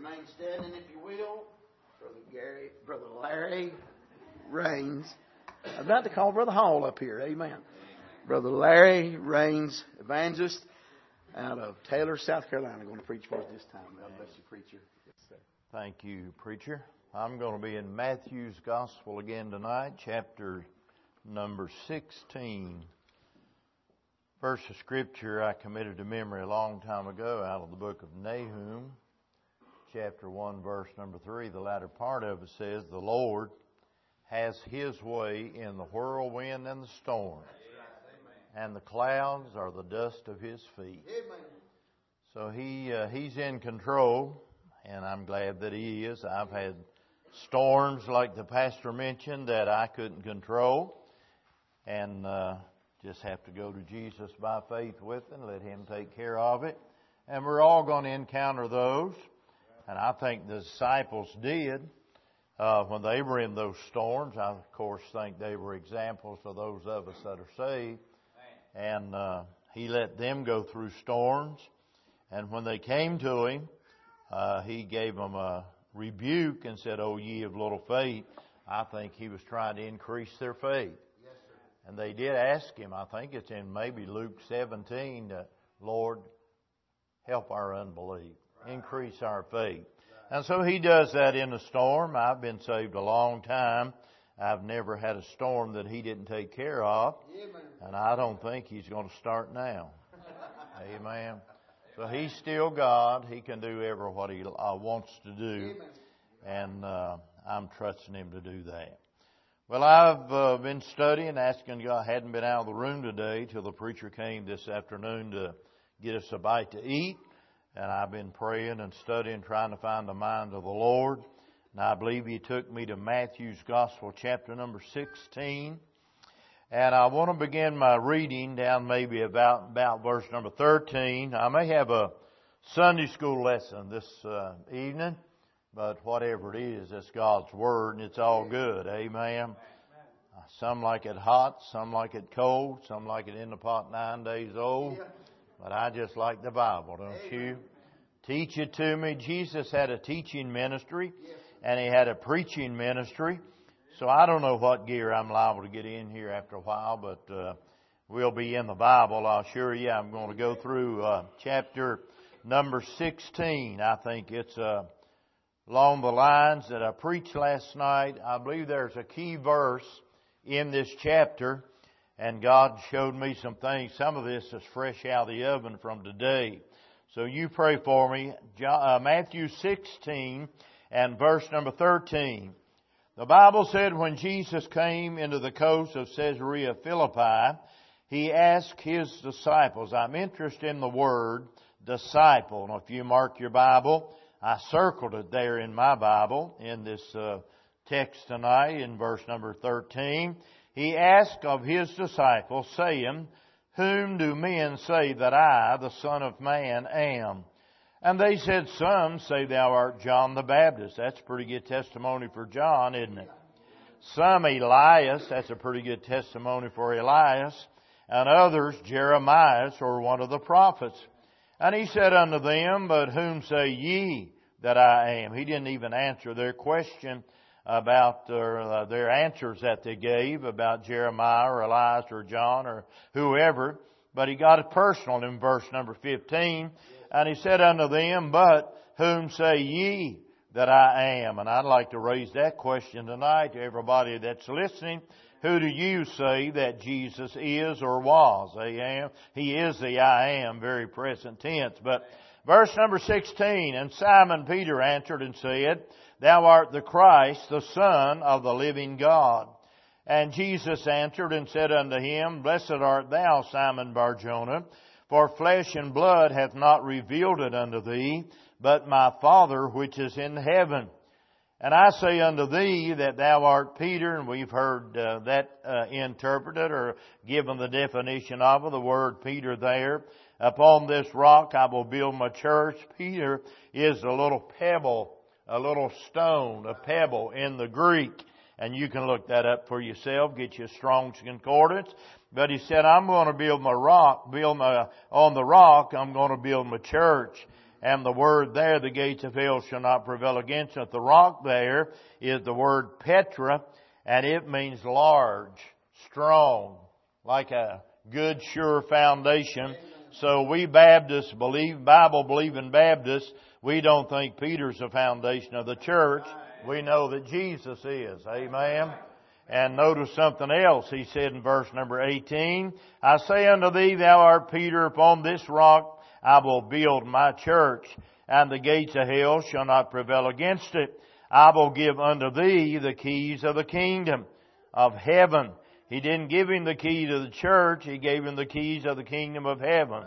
Remain standing, if you will. Brother Larry Raines. I'm about to call Brother Hall up here. Amen. Brother Larry Raines, evangelist out of Taylor, South Carolina, going to preach for us this time. God bless you, preacher. Yes, sir. Thank you, preacher. I'm going to be in Matthew's Gospel again tonight, chapter number 16. Verse of Scripture I committed to memory a long time ago out of the book of Nahum, chapter 1, verse number 3. The latter part of it says, "The Lord has His way in the whirlwind and the storm, and the clouds are the dust of His feet." So He's in control, and I'm glad that He is. I've had storms like the pastor mentioned that I couldn't control, and just have to go to Jesus by faith with it and let Him take care of it. And we're all going to encounter those. And I think the disciples did when they were in those storms. I, of course, think they were examples of those of us that are saved. And He let them go through storms. And when they came to Him, He gave them a rebuke and said, "O ye of little faith." I think He was trying to increase their faith. And they did ask Him, I think it's in maybe Luke 17, that, "Lord, help our unbelief. Increase our faith." And so He does that in a storm. I've been saved a long time. I've never had a storm that He didn't take care of. And I don't think He's going to start now. Amen. So He's still God. He can do ever what He wants to do. And I'm trusting Him to do that. Well, I've been studying, asking God. I hadn't been out of the room today till the preacher came this afternoon to get us a bite to eat. And I've been praying and studying, trying to find the mind of the Lord. And I believe He took me to Matthew's Gospel, chapter number 16. And I want to begin my reading down maybe about verse number 13. I may have a Sunday school lesson this evening. But whatever it is, it's God's Word, and it's all good. Amen. Some like it hot, some like it cold, some like it in the pot 9 days old. But I just like the Bible, don't you? Teach it to me. Jesus had a teaching ministry, and He had a preaching ministry. So I don't know what gear I'm liable to get in here after a while, but we'll be in the Bible, I'll assure you. I'm going to go through chapter number 16. I think it's along the lines that I preached last night. I believe there's a key verse in this chapter, and God showed me some things. Some of this is fresh out of the oven from today. So you pray for me. Matthew 16 and verse number 13. The Bible said, "When Jesus came into the coast of Caesarea Philippi, He asked His disciples." I'm interested in the word disciple. Now, if you mark your Bible, I circled it there in my Bible in this text tonight in verse number 13. He asked of His disciples, saying, "Whom do men say that I, the Son of Man, am?" And they said, "Some say Thou art John the Baptist." That's a pretty good testimony for John, isn't it? "Some Elias." That's a pretty good testimony for Elias. "And others Jeremiah, or one of the prophets." And He said unto them, "But whom say ye that I am?" He didn't even answer their question about their answers that they gave about Jeremiah or Elias or John or whoever. But He got it personal in verse number 15. And He said unto them, "But whom say ye that I am?" And I'd like to raise that question tonight to everybody that's listening. Who do you say that Jesus is or was? He is the I am, very present tense. But verse number 16, "And Simon Peter answered and said, Thou art the Christ, the Son of the living God. And Jesus answered and said unto him, Blessed art thou, Simon Bar-Jonah, for flesh and blood hath not revealed it unto thee, but my Father which is in heaven. And I say unto thee that thou art Peter," and we've heard that interpreted or given the definition of it, the word Peter there. "Upon this rock I will build my church." Peter is a little pebble, a little stone, a pebble in the Greek. And you can look that up for yourself, get your Strong's Concordance. But he said, "I'm going to build my rock, on the rock I'm going to build my church." And the word there, the gates of hell shall not prevail against it. The rock there is the word Petra, and it means large, strong, like a good, sure foundation. So we Baptists Bible-believing Baptists, we don't think Peter's the foundation of the church. We know that Jesus is. Amen. And notice something else. He said in verse number 18, I say unto thee, thou art Peter, upon this rock I will build my church, and the gates of hell shall not prevail against it. I will give unto thee the keys of the kingdom of heaven. He didn't give him the key to the church. He gave him the keys of the kingdom of heaven.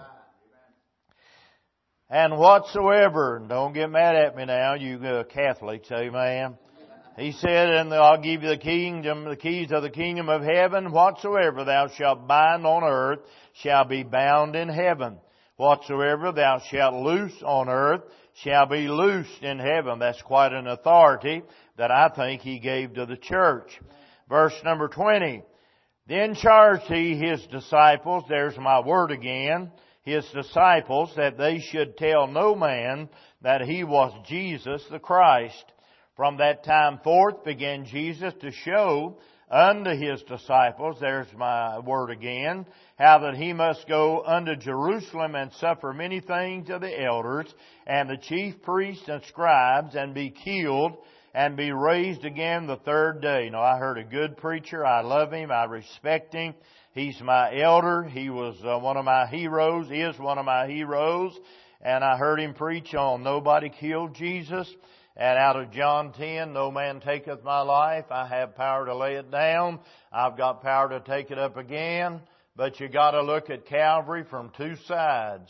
And whatsoever, don't get mad at me now, you Catholics, amen. He said, and I'll give you the keys of the kingdom of heaven. Whatsoever thou shalt bind on earth shall be bound in heaven. Whatsoever thou shalt loose on earth shall be loosed in heaven. That's quite an authority that I think he gave to the church. Verse number 20. Then charged he his disciples, there's my word again, his disciples, that they should tell no man that he was Jesus the Christ. From that time forth began Jesus to show unto his disciples, there's my word again, how that he must go unto Jerusalem and suffer many things of the elders and the chief priests and scribes, and be killed and be raised again the third day. Now, I heard a good preacher. I love him. I respect him. He's my elder. He was one of my heroes, is one of my heroes. And I heard him preach on nobody killed Jesus. And out of John 10, no man taketh my life. I have power to lay it down. I've got power to take it up again. But you got to look at Calvary from two sides.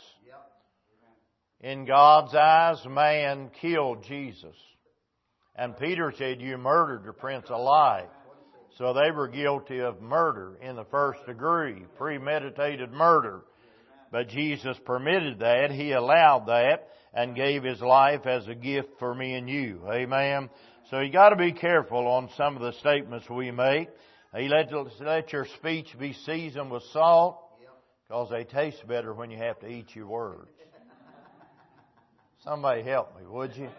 In God's eyes, man killed Jesus. And Peter said, you murdered the Prince of Life. So they were guilty of murder in the first degree, premeditated murder. But Jesus permitted that. He allowed that and gave His life as a gift for me and you. Amen. So you got to be careful on some of the statements we make. He let your speech be seasoned with salt, because they taste better when you have to eat your words. Somebody help me, would you?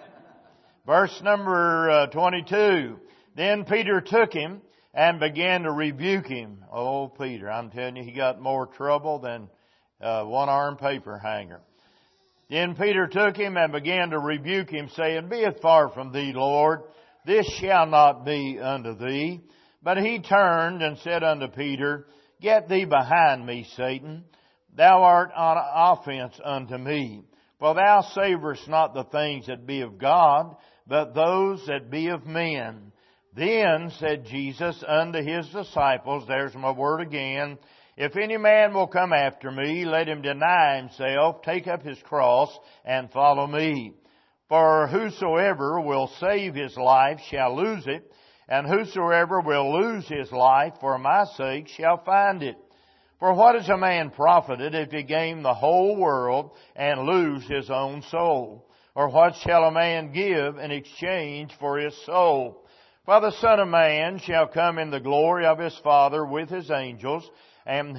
Verse number 22. Then Peter took him and began to rebuke him. Oh, Peter, I'm telling you, he got more trouble than one-armed paper hanger. Then Peter took him and began to rebuke him, saying, Be it far from thee, Lord, this shall not be unto thee. But he turned and said unto Peter, Get thee behind me, Satan. Thou art on offense unto me. For thou savorest not the things that be of God, but those that be of men. Then said Jesus unto His disciples, there's my word again, If any man will come after me, let him deny himself, take up his cross, and follow me. For whosoever will save his life shall lose it, and whosoever will lose his life for my sake shall find it. For what is a man profited if he gain the whole world and lose his own soul? Or what shall a man give in exchange for his soul? For the Son of Man shall come in the glory of His Father with His angels, and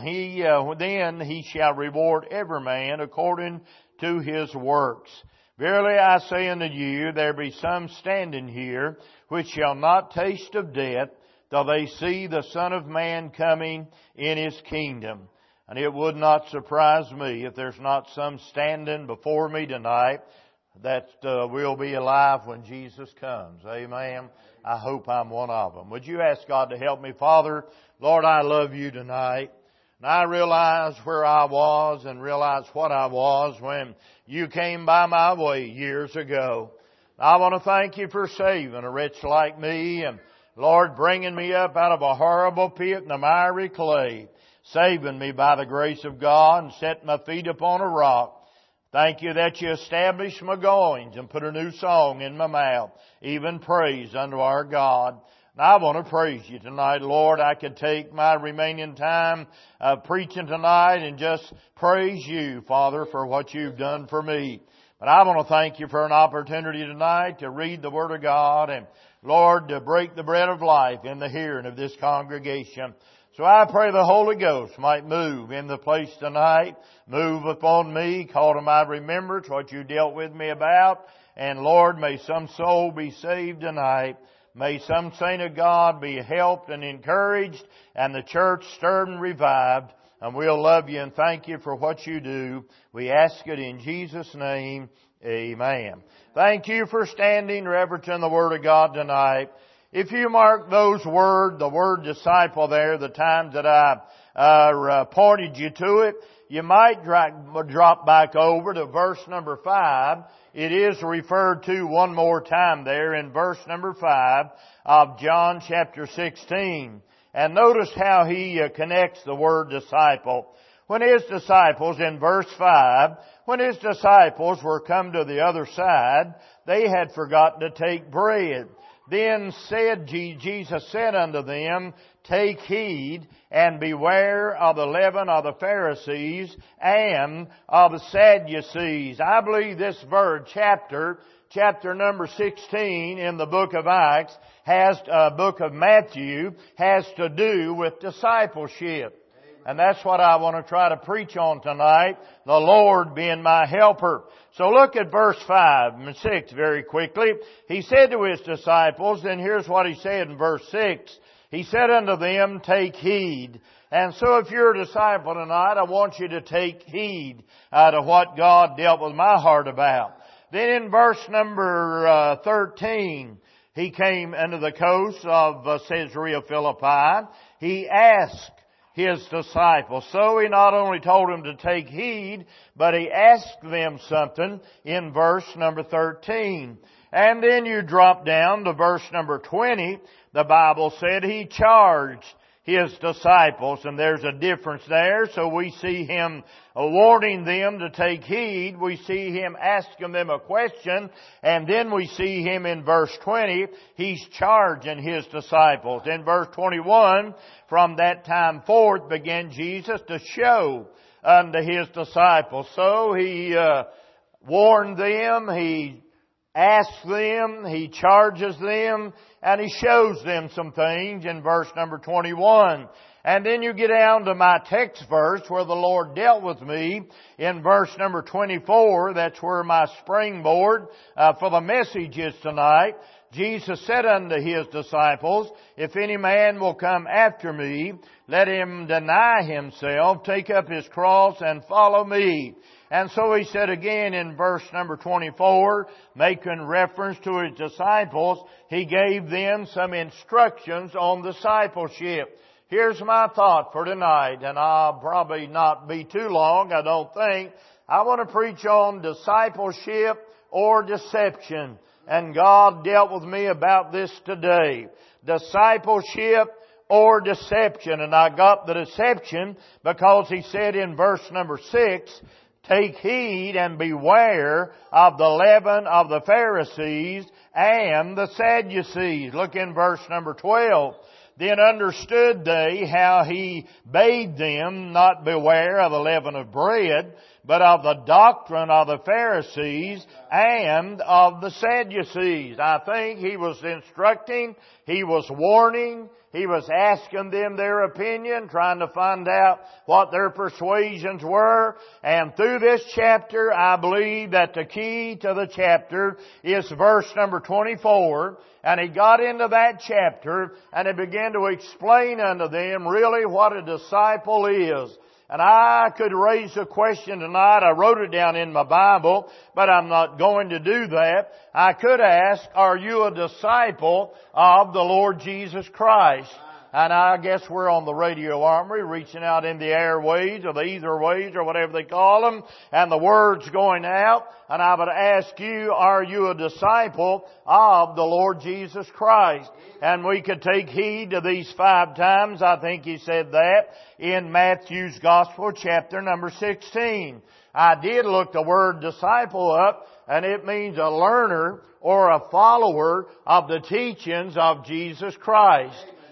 then He shall reward every man according to his works. Verily I say unto you, there be some standing here which shall not taste of death, till they see the Son of Man coming in His kingdom. And it would not surprise me if there's not some standing before me tonight that will be alive when Jesus comes. Amen. I hope I'm one of them. Would you ask God to help me? Father, Lord, I love You tonight. And I realize where I was and realize what I was when You came by my way years ago. I want to thank You for saving a wretch like me, and Lord, bringing me up out of a horrible pit in the miry clay, saving me by the grace of God and setting my feet upon a rock. Thank You that You established my goings and put a new song in my mouth, even praise unto our God. And I want to praise You tonight, Lord. I could take my remaining time of preaching tonight and just praise You, Father, for what You've done for me. But I want to thank You for an opportunity tonight to read the Word of God and, Lord, to break the bread of life in the hearing of this congregation. So I pray the Holy Ghost might move in the place tonight, move upon me, call to my remembrance what you dealt with me about. And Lord, may some soul be saved tonight. May some saint of God be helped and encouraged, and the church stirred and revived. And we'll love you and thank you for what you do. We ask it in Jesus' name. Amen. Thank you for standing reverencing the Word of God tonight. If you mark those words, the word disciple there, the times that I pointed you to it, you might drop back over to verse number 5. It is referred to one more time there in verse number 5 of John chapter 16. And notice how he connects the word disciple. When his disciples, in verse 5, when his disciples were come to the other side, they had forgotten to take bread. Then Jesus said unto them, Take heed and beware of the leaven of the Pharisees and of the Sadducees. I believe this chapter number 16 in the book of Acts, book of Matthew, has to do with discipleship. And that's what I want to try to preach on tonight, the Lord being my helper. So look at verse 5 and 6 very quickly. He said to His disciples, and here's what He said in verse 6. He said unto them, Take heed. And so if you're a disciple tonight, I want you to take heed to what God dealt with my heart about. Then in verse number 13, He came into the coast of Caesarea Philippi. He asked His disciples. So He not only told them to take heed, but He asked them something in verse number 13. And then you drop down to verse number 20. The Bible said He charged His disciples, and there's a difference there. So we see Him warning them to take heed. We see Him asking them a question. And then we see Him in verse 20. He's charging His disciples. In verse 21, from that time forth began Jesus to show unto His disciples. So He warned them. He asks them, He charges them, and He shows them some things in verse number 21. And then you get down to my text verse where the Lord dealt with me in verse number 24. That's where my springboard for the message is tonight. Jesus said unto His disciples, If any man will come after me, let him deny himself, take up his cross, and follow me. And so He said again in verse number 24, making reference to His disciples, He gave them some instructions on discipleship. Here's my thought for tonight, and I'll probably not be too long, I don't think. I want to preach on discipleship or deception. And God dealt with me about this today. Discipleship or deception. And I got the deception because He said in verse number 6, Take heed and beware of the leaven of the Pharisees and the Sadducees. Look in verse number 12. Then understood they how He bade them not beware of the leaven of bread, but of the doctrine of the Pharisees and of the Sadducees. I think He was instructing, He was warning, He was asking them their opinion, trying to find out what their persuasions were. And through this chapter, I believe that the key to the chapter is verse number 24. And He got into that chapter and He began to explain unto them really what a disciple is. And I could raise a question tonight. I wrote it down in my Bible, but I'm not going to do that. I could ask, are you a disciple of the Lord Jesus Christ? And I guess we're on the radio, aren't we? Reaching out in the airways or the etherways or whatever they call them. And the word's going out. And I would ask you, are you a disciple of the Lord Jesus Christ? And we could take heed to these 5 times. I think He said that in Matthew's Gospel, chapter number 16. I did look the word disciple up, and it means a learner or a follower of the teachings of Jesus Christ.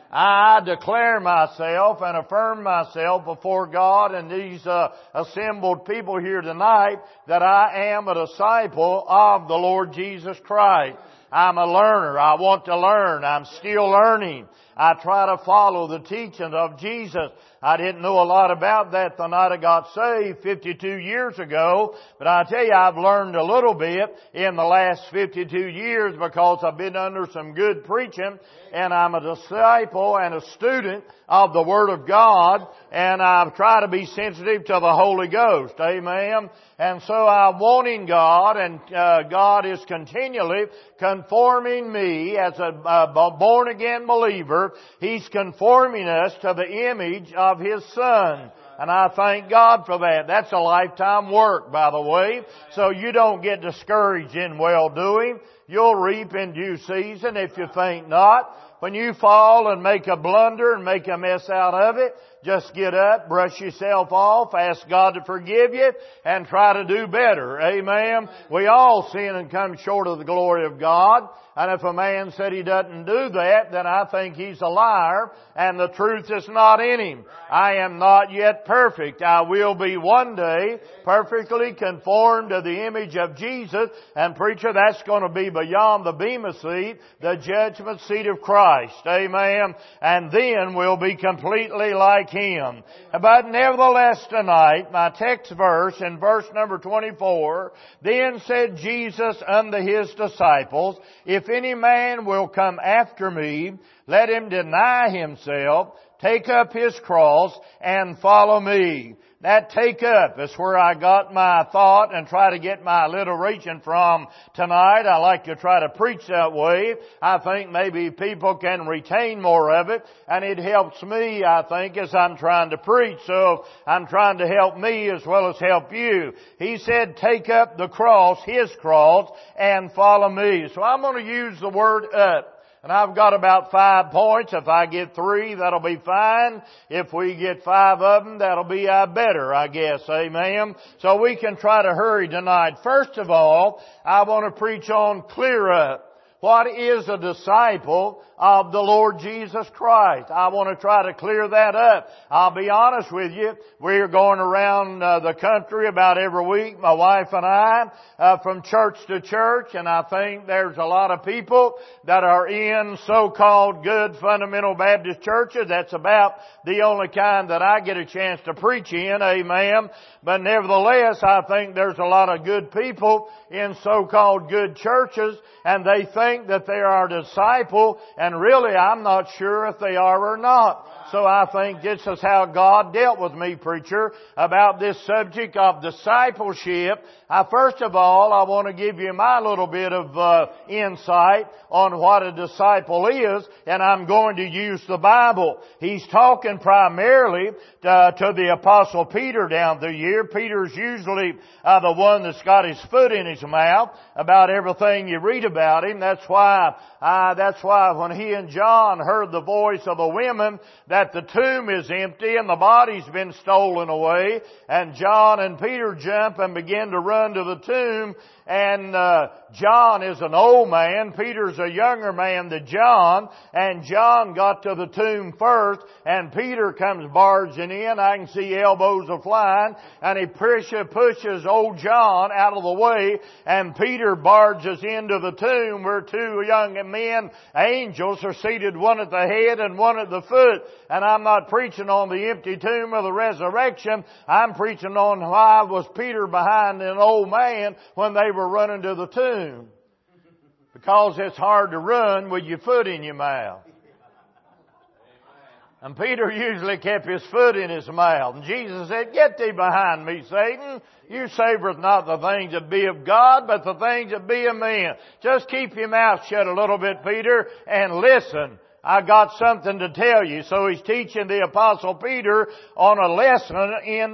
I declare myself and affirm myself before God and these assembled people here tonight that I am a disciple of the Lord Jesus Christ. I'm a learner. I want to learn. I'm still learning. I try to follow the teachings of Jesus. I didn't know a lot about that the night I got saved 52 years ago, but I tell you, I've learned a little bit in the last 52 years because I've been under some good preaching, and I'm a disciple and a student of the Word of God, and I've tried to be sensitive to the Holy Ghost. Amen. And so I'm wanting God, and God is continually conforming me as a born-again believer. He's conforming us to the image of His Son. And I thank God for that. That's a lifetime work, by the way. So you don't get discouraged in well-doing. You'll reap in due season if you faint not. When you fall and make a blunder and make a mess out of it, just get up, brush yourself off, ask God to forgive you, and try to do better. Amen. We all sin and come short of the glory of God. And if a man said he doesn't do that, then I think he's a liar, and the truth is not in him. I am not yet perfect. I will be one day perfectly conformed to the image of Jesus. And preacher, that's going to be beyond the bema seat, the judgment seat of Christ. Amen. And then we'll be completely like Him. But nevertheless tonight, my text verse in verse number 24, then said Jesus unto His disciples, if any man will come after me, let him deny himself, take up his cross, and follow me. That take up is where I got my thought and try to get my alliteration from tonight. I like to try to preach that way. I think maybe people can retain more of it, and it helps me, I think, as I'm trying to preach. So I'm trying to help me as well as help you. He said, take up the cross, His cross, and follow me. So I'm going to use the word up. And I've got about 5 points. If I get 3, that'll be fine. If we get 5 of them, that'll be better, I guess. Amen. So we can try to hurry tonight. First of all, I want to preach on clear up. What is a disciple of the Lord Jesus Christ? I want to try to clear that up. I'll be honest with you. We're going around the country about every week, my wife and I, from church to church, and I think there's a lot of people that are in so-called good fundamental Baptist churches. That's about the only kind that I get a chance to preach in. Amen. But nevertheless, I think there's a lot of good people in so-called good churches, and they think that they are a disciple, and really I'm not sure if they are or not. So I think this is how God dealt with me, preacher, about this subject of discipleship. First of all, I want to give you my little bit of insight on what a disciple is, and I'm going to use the Bible. He's talking primarily to the Apostle Peter down the year. Peter's usually the one that's got his foot in his mouth about everything you read about him. That's why when he and John heard the voice of the women that the tomb is empty and the body's been stolen away, and John and Peter jump and begin to run to the tomb, and John is an old man, Peter's a younger man than John, and John got to the tomb first, and Peter comes barging in. I can see elbows are flying, and he pushes old John out of the way, and Peter barges into the tomb where 2 young men, angels, are seated, one at the head and one at the foot. And I'm not preaching on the empty tomb of the resurrection. I'm preaching on why was Peter behind an old man when they were running to the tomb. Because it's hard to run with your foot in your mouth. And Peter usually kept his foot in his mouth. And Jesus said, get thee behind me, Satan. You savoreth not the things that be of God, but the things that be of men. Just keep your mouth shut a little bit, Peter, and listen. I got something to tell you. So he's teaching the Apostle Peter on a lesson in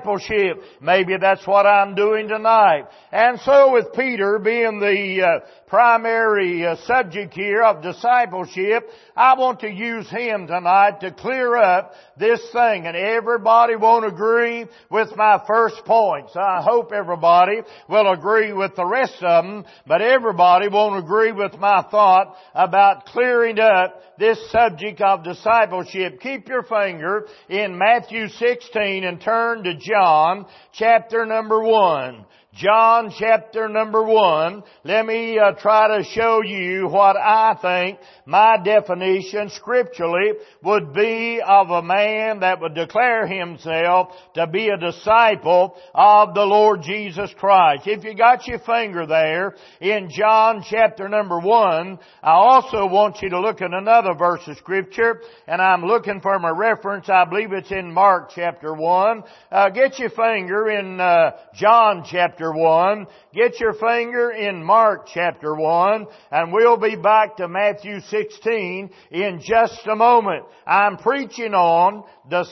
discipleship. Maybe that's what I'm doing tonight. And so with Peter being the primary subject here of discipleship, I want to use him tonight to clear up this thing. And everybody won't agree with my first points. I hope everybody will agree with the rest of them, but everybody won't agree with my thought about clearing up this subject of discipleship. Keep your finger in Matthew 16 and turn to John chapter number 1. John chapter number 1. Let me try to show you what I think my definition scripturally would be of a man that would declare himself to be a disciple of the Lord Jesus Christ. If you got your finger there in John chapter number 1, I also want you to look at another verse of scripture, and I'm looking for my reference. I believe it's in Mark chapter 1. Get your finger in John chapter 1. Get your finger in Mark chapter 1, and we'll be back to Matthew 16 in just a moment. I'm preaching on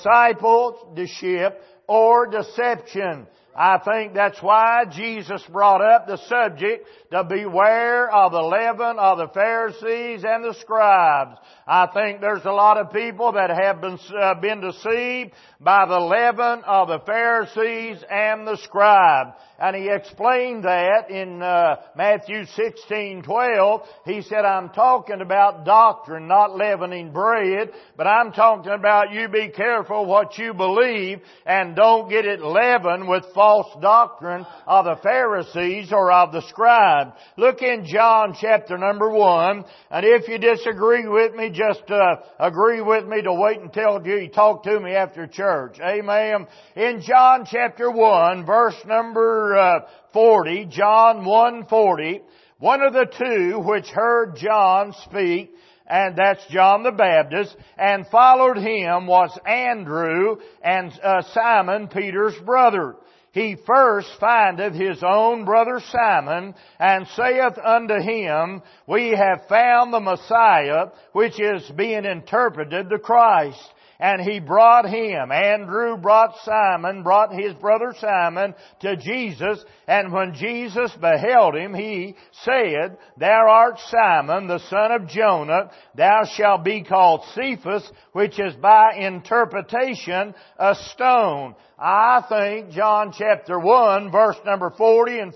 discipleship or deception. I think that's why Jesus brought up the subject to beware of the leaven of the Pharisees and the scribes. I think there's a lot of people that have been deceived by the leaven of the Pharisees and the scribes. And he explained that in Matthew 16:12. He said, I'm talking about doctrine, not leavening bread, but I'm talking about you be careful what you believe and don't get it leavened with false doctrine of the Pharisees or of the scribes. Look in John chapter number 1, and if you disagree with me, just agree with me to wait until you talk to me after church. Amen. In John chapter 1, verse number 40, John 1:40, one of the two which heard John speak, and that's John the Baptist, and followed him was Andrew and Simon Peter's brother. He first findeth his own brother Simon, and saith unto him, We have found the Messiah, which is being interpreted the Christ. And he brought him. Andrew brought his brother Simon to Jesus. And when Jesus beheld him, he said, Thou art Simon, the son of Jonah. Thou shalt be called Cephas, which is by interpretation a stone. I think John chapter 1, verse number 40 and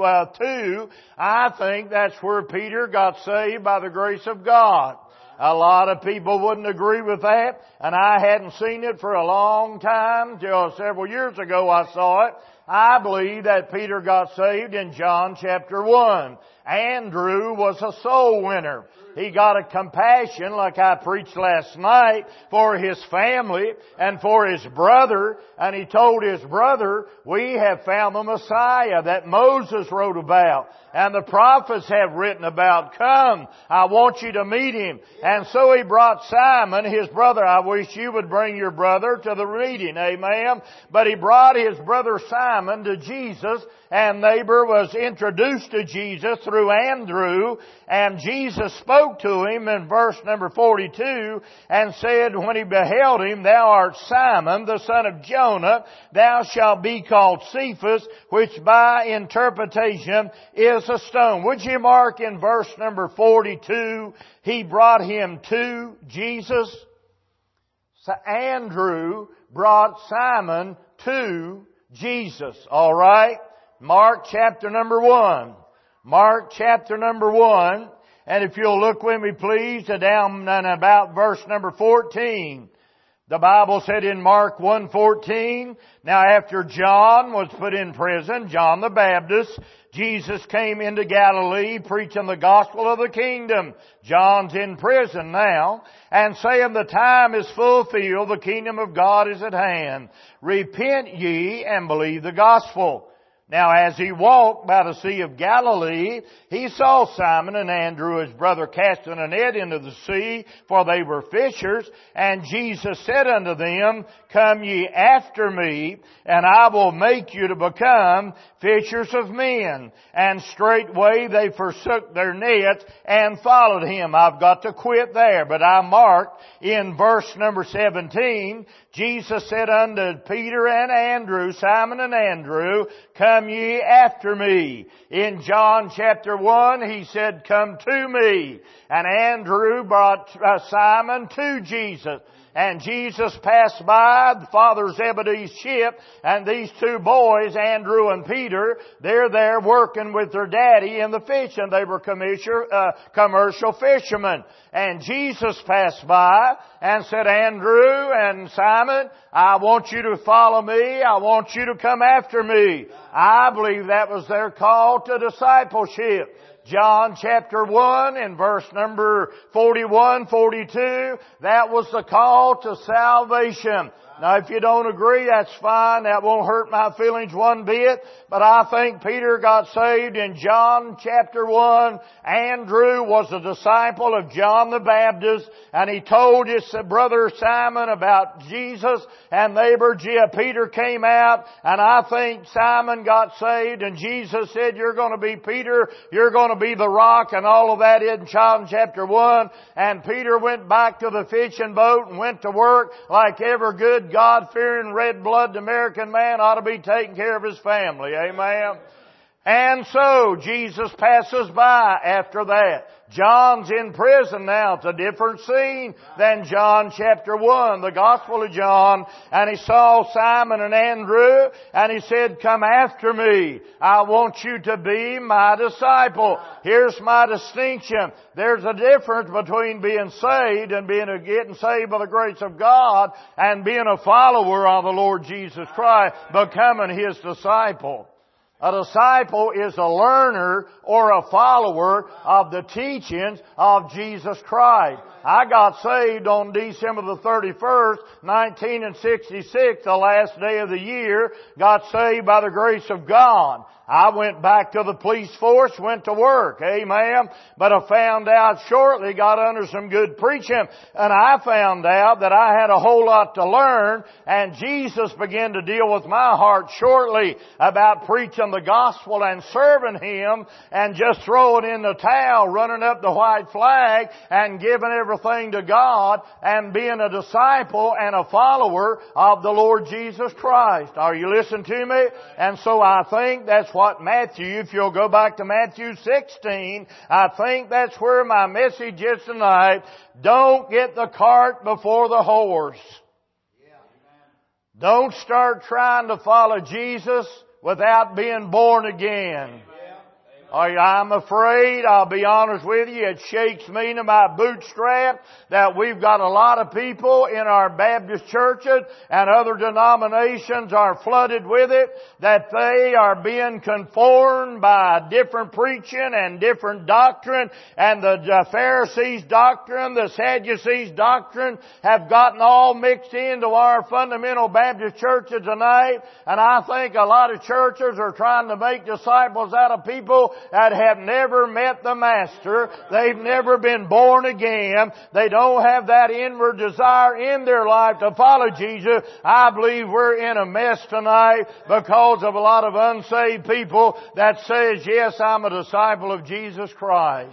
42, I think that's where Peter got saved by the grace of God. A lot of people wouldn't agree with that, and I hadn't seen it for a long time. Till several years ago I saw it. I believe that Peter got saved in John chapter 1. Andrew was a soul winner. He got a compassion, like I preached last night, for his family and for his brother. And he told his brother, we have found the Messiah that Moses wrote about and the prophets have written about. Come, I want you to meet him. And so he brought Simon, his brother. I wish you would bring your brother to the meeting. Amen. But he brought his brother Simon to Jesus, and neighbor was introduced to Jesus through Andrew, and Jesus spoke to him in verse number 42 and said, when he beheld him, Thou art Simon, the son of Jonah. Thou shalt be called Cephas, which by interpretation is a stone. Would you mark in verse number 42, he brought him to Jesus. So Andrew brought Simon to Jesus. All right? Mark chapter number 1. Mark chapter number 1. And if you'll look with me, please, down and about verse number 14. The Bible said in Mark 1:14, Now after John was put in prison, John the Baptist, Jesus came into Galilee preaching the gospel of the kingdom. John's in prison now, and saying, The time is fulfilled, the kingdom of God is at hand. Repent ye and believe the gospel. Now as he walked by the Sea of Galilee, he saw Simon and Andrew his brother casting a net into the sea, for they were fishers. And Jesus said unto them, Come ye after me, and I will make you to become fishers of men. And straightway they forsook their nets and followed him. I've got to quit there, but I marked in verse number 17, Jesus said unto Peter and Andrew, Simon and Andrew, Come come ye after me? In John chapter 1, He said, come to me. And Andrew brought Simon to Jesus. And Jesus passed by the Father Zebedee's ship, and these two boys, Andrew and Peter, they're there working with their daddy in the fishing. They were commercial fishermen. And Jesus passed by and said, Andrew and Simon, I want you to follow me. I want you to come after me. I believe that was their call to discipleship. John chapter 1 and verse number 41, 42, that was the call to salvation. Now if you don't agree, that's fine. That won't hurt my feelings one bit. But I think Peter got saved in John chapter 1. Andrew was a disciple of John the Baptist, and he told his brother Simon about Jesus, and Peter came out, and I think Simon got saved, and Jesus said, you're going to be Peter, you're going to be the rock, and all of that in John chapter 1. And Peter went back to the fishing boat and went to work like every good God-fearing, red-blooded American man ought to be taking care of his family. Amen. And so Jesus passes by after that. John's in prison now. It's a different scene than John chapter 1, the Gospel of John. And he saw Simon and Andrew, and he said, come after me. I want you to be my disciple. Here's my distinction. There's a difference between being saved and getting saved by the grace of God and being a follower of the Lord Jesus Christ, becoming His disciple. A disciple is a learner or a follower of the teachings of Jesus Christ. I got saved on December the 31st, 1966, the last day of the year. Got saved by the grace of God. I went back to the police force, went to work. Amen. But I found out shortly, got under some good preaching, and I found out that I had a whole lot to learn, and Jesus began to deal with my heart shortly about preaching the gospel and serving Him and just throwing in the towel, running up the white flag and giving everything to God and being a disciple and a follower of the Lord Jesus Christ. Are you listening to me? And so I think that's what Matthew, if you'll go back to Matthew 16, I think that's where my message is tonight. Don't get the cart before the horse. Don't start trying to follow Jesus without being born again. I'm afraid, I'll be honest with you, it shakes me to my bootstrap that we've got a lot of people in our Baptist churches and other denominations are flooded with it, that they are being conformed by different preaching and different doctrine, and the Pharisees' doctrine, the Sadducees' doctrine have gotten all mixed into our fundamental Baptist churches tonight, and I think a lot of churches are trying to make disciples out of people that have never met the Master. They've never been born again. They don't have that inward desire in their life to follow Jesus. I believe we're in a mess tonight because of a lot of unsaved people that says, yes, I'm a disciple of Jesus Christ.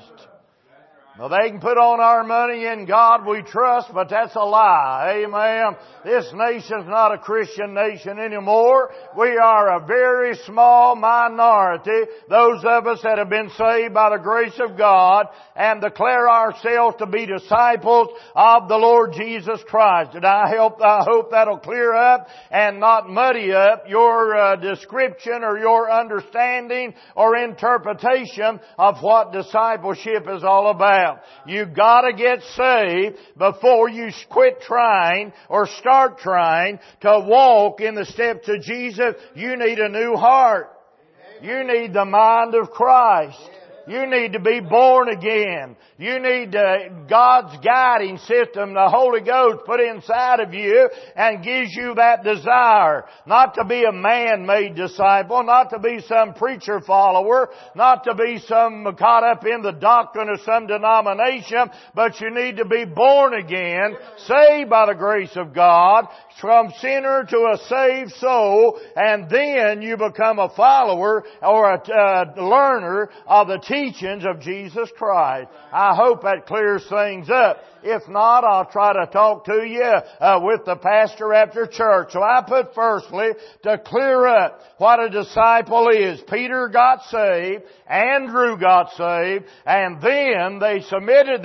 Now they can put on our money in God we trust, but that's a lie. Amen. This nation's not a Christian nation anymore. We are a very small minority, those of us that have been saved by the grace of God and declare ourselves to be disciples of the Lord Jesus Christ. And I hope that'll clear up and not muddy up your description or your understanding or interpretation of what discipleship is all about. You've got to get saved before you quit trying or start trying to walk in the steps of Jesus. You need a new heart. You need the mind of Christ. You need to be born again. You need God's guiding system, the Holy Ghost put inside of you and gives you that desire. Not to be a man-made disciple, not to be some preacher follower, not to be some caught up in the doctrine of some denomination, but you need to be born again, saved by the grace of God, from sinner to a saved soul, and then you become a follower or a learner of the teachings of Jesus Christ. I hope that clears things up. If not, I'll try to talk to you with the pastor after church. So I put firstly, to clear up what a disciple is. Peter got saved, Andrew got saved, and then they committed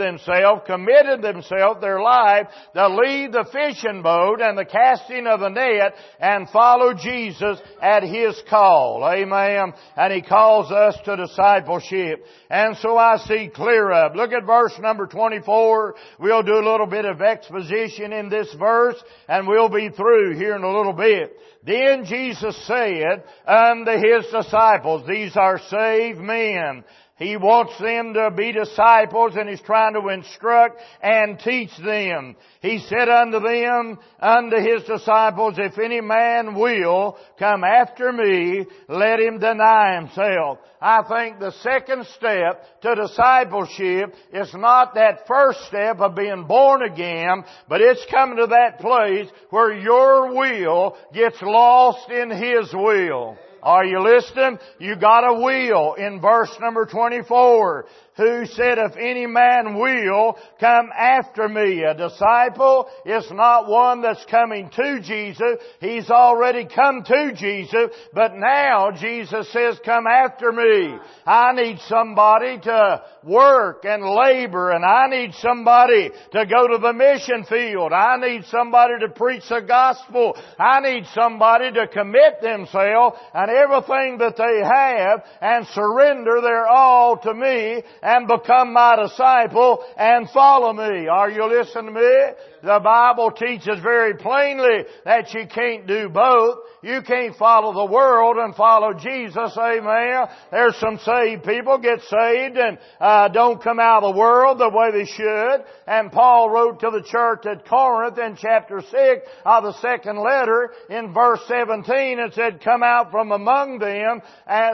themselves, their life, to leave the fishing boat and the casting of the net and follow Jesus at His call. Amen. And He calls us to discipleship. And so I see clear up. Look at verse number 24. We'll do a little bit of exposition in this verse, and we'll be through here in a little bit. Then Jesus said unto His disciples, these are saved men. He wants them to be disciples, and He's trying to instruct and teach them. He said unto them, unto His disciples, if any man will come after me, let him deny himself. I think the second step to discipleship is not that first step of being born again, but it's coming to that place where your will gets lost in His will. Are you listening? You got a will in verse number 24. Who said, if any man will come after me. A disciple is not one that's coming to Jesus. He's already come to Jesus, but now Jesus says, come after me. I need somebody to work and labor, and I need somebody to go to the mission field. I need somebody to preach the gospel. I need somebody to commit themselves and everything that they have and surrender their all to me and become my disciple and follow me. Are you listening to me? The Bible teaches very plainly that you can't do both. You can't follow the world and follow Jesus. Amen. There's some saved people get saved and don't come out of the world the way they should. And Paul wrote to the church at Corinth in chapter 6 of the second letter in verse 17, it said, come out from among them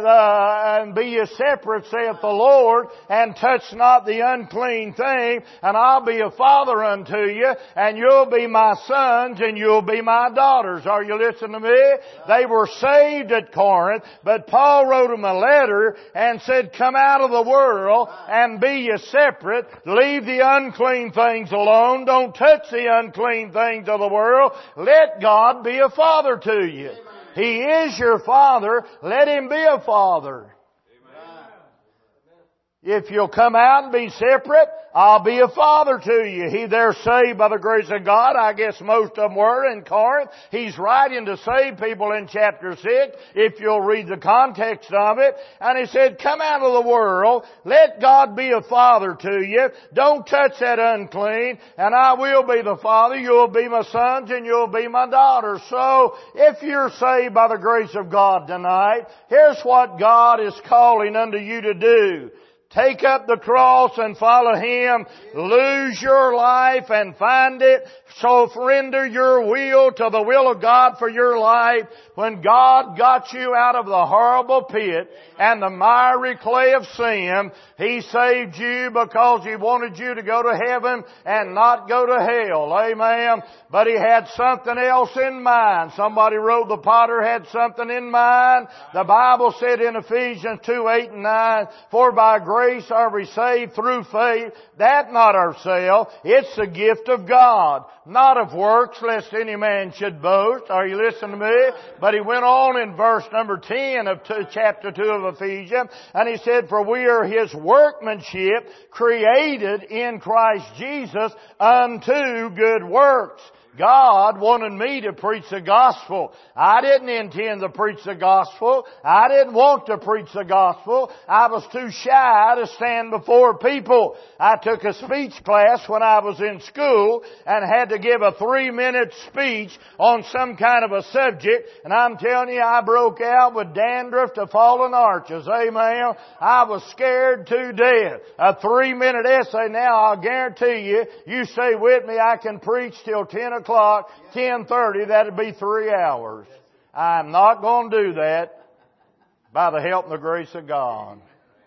and be ye separate, saith the Lord, and touch not the unclean thing, and I'll be a father unto you, and you'll be my sons, and you'll be my daughters. Are you listening to me? They were saved at Corinth, but Paul wrote them a letter and said, come out of the world and be ye separate. Leave the unclean things alone. Don't touch the unclean things of the world. Let God be a father to you. He is your father. Let Him be a father. If you'll come out and be separate, I'll be a father to you. They're saved by the grace of God. I guess most of them were in Corinth. He's writing to save people in chapter 6, if you'll read the context of it. And he said, come out of the world. Let God be a father to you. Don't touch that unclean. And I will be the father. You'll be my sons and you'll be my daughters. So, if you're saved by the grace of God tonight, here's what God is calling unto you to do. Take up the cross and follow Him. Lose your life and find it. So surrender your will to the will of God for your life. When God got you out of the horrible pit and the miry clay of sin, He saved you because He wanted you to go to heaven and not go to hell. Amen. But He had something else in mind. Somebody wrote the potter had something in mind. The Bible said in Ephesians 2:8-9, for by grace are we saved through faith, that not ourselves, it's the gift of God, not of works, lest any man should boast. Are you listening to me? But he went on in verse number 10 of chapter 2 of Ephesians, and he said, for we are His workmanship, created in Christ Jesus unto good works. God wanted me to preach the gospel. I didn't intend to preach the gospel. I didn't want to preach the gospel. I was too shy to stand before people. I took a speech class when I was in school and had to give a 3-minute speech on some kind of a subject. And I'm telling you, I broke out with dandruff to fallen arches. Amen. I was scared to death. A 3-minute essay now, I'll guarantee you, you stay with me, I can preach till 10 o'clock. 10:30, that'd be 3 hours. I'm not going to do that by the help and the grace of God.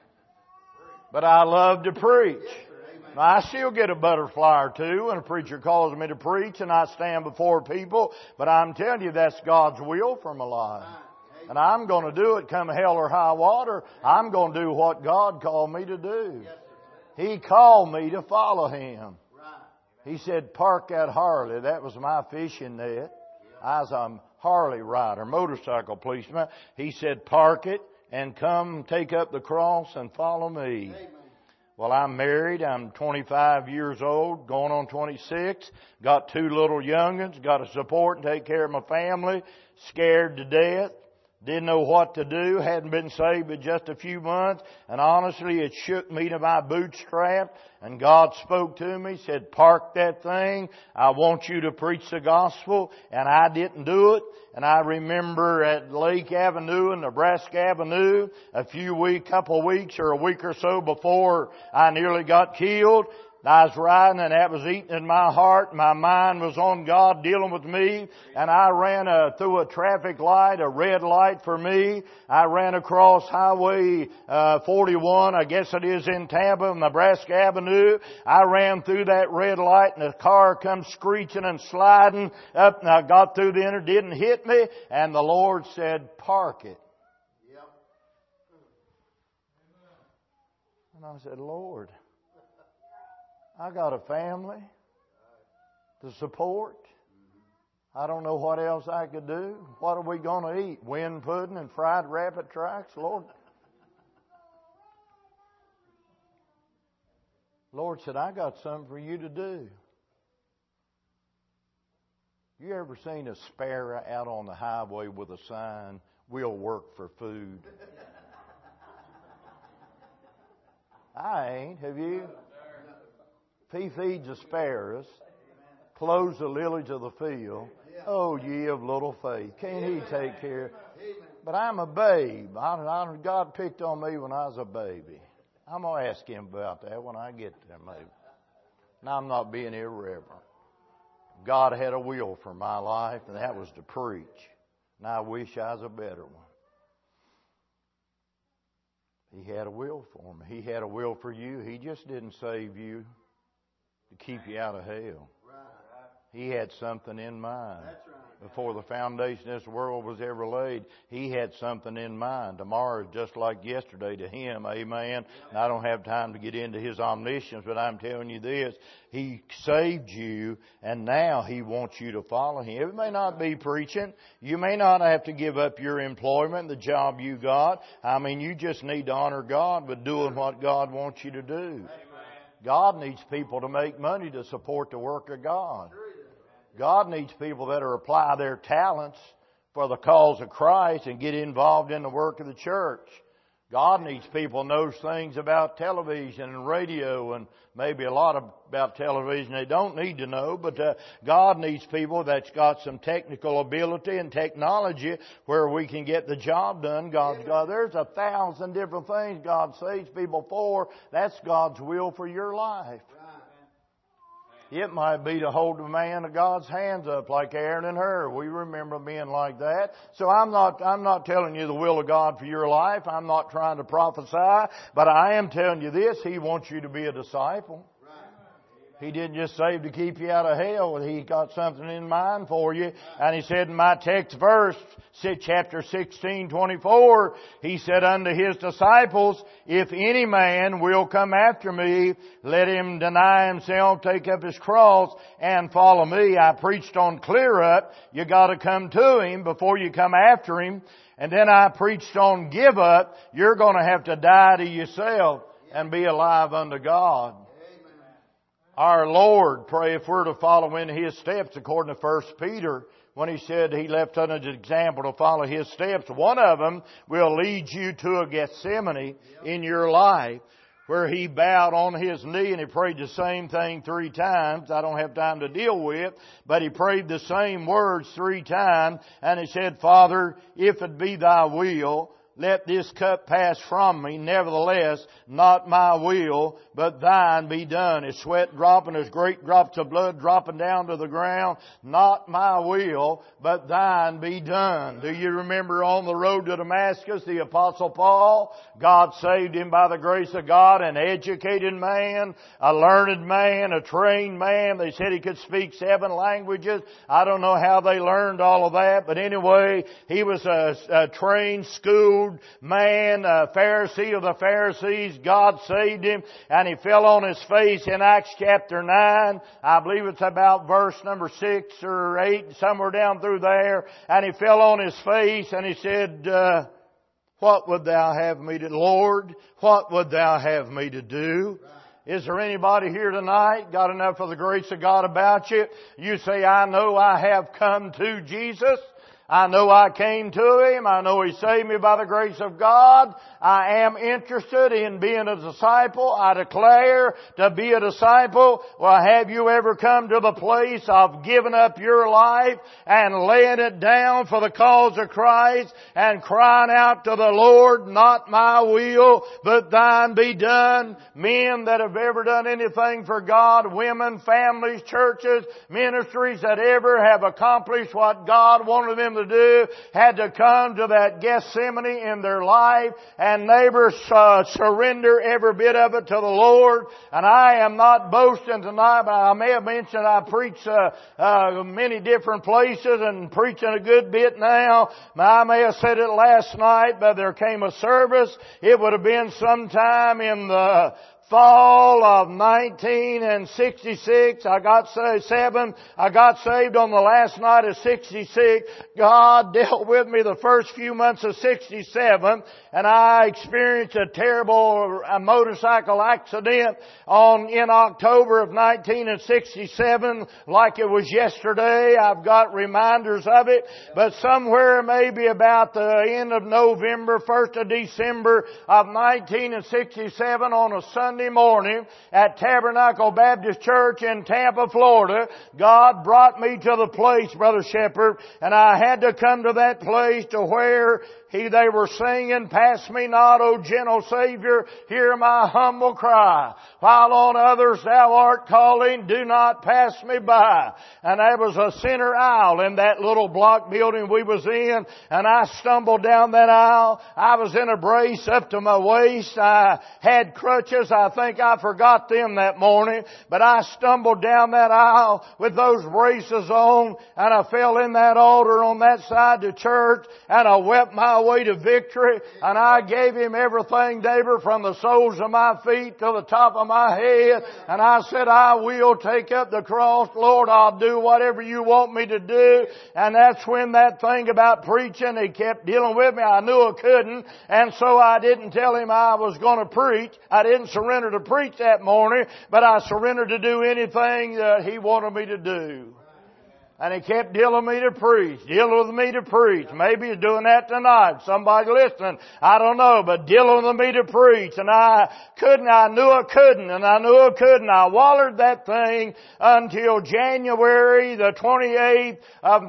But I love to preach. Now, I still get a butterfly or two when a preacher calls me to preach and I stand before people. But I'm telling you, that's God's will for my life. And I'm going to do it come hell or high water. I'm going to do what God called me to do. He called me to follow Him. He said, park that Harley. That was my fishing net. I was a Harley rider, motorcycle policeman. He said, park it and come take up the cross and follow me. Well, I'm married. I'm 25 years old, going on 26. Got 2 little young'uns. Got to support and take care of my family. Scared to death. Didn't know what to do. Hadn't been saved but just a few months. And honestly, it shook me to my bootstrap. And God spoke to me, said, park that thing. I want you to preach the gospel. And I didn't do it. And I remember at Lake Avenue and Nebraska Avenue, couple of weeks or a week or so before I nearly got killed, I was riding and that was eating in my heart. My mind was on God dealing with me. And I ran through a traffic light, a red light for me. I ran across Highway 41, I guess it is in Tampa, Nebraska Avenue. I ran through that red light and the car come screeching and sliding up. And I got through the end, didn't hit me. And the Lord said, park it. And I said, Lord, I got a family to support. I don't know what else I could do. What are we going to eat? Wind pudding and fried rabbit tracks? Lord said, I got something for you to do. You ever seen a sparrow out on the highway with a sign, we'll work for food? I ain't. Have you? He feeds the sparrows, clothes the lilies of the field. Oh, ye of little faith. Can't He take care? But I'm a babe. God picked on me when I was a baby. I'm going to ask Him about that when I get there, maybe. Now, I'm not being irreverent. God had a will for my life, and that was to preach. And I wish I was a better one. He had a will for me. He had a will for you. He just didn't save you to keep you out of hell. He had something in mind. Before the foundation of this world was ever laid, He had something in mind. Tomorrow is just like yesterday to Him. Amen. And I don't have time to get into His omniscience, but I'm telling you this. He saved you, and now He wants you to follow Him. It may not be preaching. You may not have to give up your employment, the job you got. I mean, you just need to honor God with doing what God wants you to do. God needs people to make money to support the work of God. God needs people that will apply their talents for the cause of Christ and get involved in the work of the church. God needs people who knows things about television and radio, and maybe a lot about television they don't need to know, but God needs people that's got some technical ability and technology where we can get the job done. There's 1,000 different things God saves people for. That's God's will for your life. It might be to hold the man of God's hands up like Aaron and Hur. We remember men like that. So I'm not telling you the will of God for your life. I'm not trying to prophesy. But I am telling you this. He wants you to be a disciple. He didn't just save to keep you out of hell. He got something in mind for you. And He said in my text verse, chapter 16:24, He said unto His disciples, if any man will come after me, let him deny himself, take up his cross, and follow me. I preached on clear up. You got to come to Him before you come after Him. And then I preached on give up. You're going to have to die to yourself and be alive unto God. Our Lord, pray if we're to follow in His steps, according to 1 Peter, when He said He left us an example to follow His steps. One of them will lead you to a Gethsemane in your life, where He bowed on His knee and He prayed the same thing 3 times. I don't have time to deal with, but He prayed the same words 3 times, and He said, Father, if it be Thy will, let this cup pass from me. Nevertheless, not my will, but thine be done. His sweat dropping, his great drops of blood dropping down to the ground. Not my will, but thine be done. Do you remember on the road to Damascus, the Apostle Paul? God saved him by the grace of God, an educated man, a learned man, a trained man. They said he could speak 7 languages. I don't know how they learned all of that, but anyway, he was a trained, schooled man, a Pharisee of the Pharisees. God saved him, and he fell on his face in Acts chapter 9. I believe it's about verse number 6 or 8, somewhere down through there. And he fell on his face and he said, what would thou have me to, Lord, what would thou have me to do? Is there anybody here tonight got enough of the grace of God about you? You say, I know I have come to Jesus. I know I came to Him. I know He saved me by the grace of God. I am interested in being a disciple. I declare to be a disciple. Well, have you ever come to the place of giving up your life and laying it down for the cause of Christ and crying out to the Lord, not my will, but thine be done? Men that have ever done anything for God, women, families, churches, ministries that ever have accomplished what God wanted them to do, had to come to that Gethsemane in their life and never surrender every bit of it to the Lord. And I am not boasting tonight, but I may have mentioned I preach many different places and preaching a good bit now. I may have said it last night, but there came a service. It would have been sometime in the fall of 1966. I got saved on the last night of 66. God dealt with me the first few months of 67, and I experienced a terrible motorcycle accident in October of 1967, like it was yesterday. I've got reminders of it, but somewhere maybe about the end of November, 1st of December of 1967 on a Sunday morning at Tabernacle Baptist Church in Tampa, Florida, God brought me to the place, Brother Shepherd, and I had to come to that place to where they were singing, pass me not, O gentle Savior, hear my humble cry. While on others thou art calling, do not pass me by. And there was a center aisle in that little block building we was in, and I stumbled down that aisle. I was in a brace up to my waist. I had crutches. I think I forgot them that morning, but I stumbled down that aisle with those braces on, and I fell in that altar on that side of church, and I wept my way to victory, and I gave Him everything, David, from the soles of my feet to the top of my head, and I said, I will take up the cross. Lord, I'll do whatever you want me to do. And that's when that thing about preaching, He kept dealing with me. I knew I couldn't, and so I didn't tell Him I was going to preach. I didn't surrender to preach that morning, but I surrendered to do anything that He wanted me to do. And He kept dealing with me to preach. Maybe He's doing that tonight. Somebody listening, I don't know, but dealing with me to preach. And I knew I couldn't. I wallered that thing until January the 28th of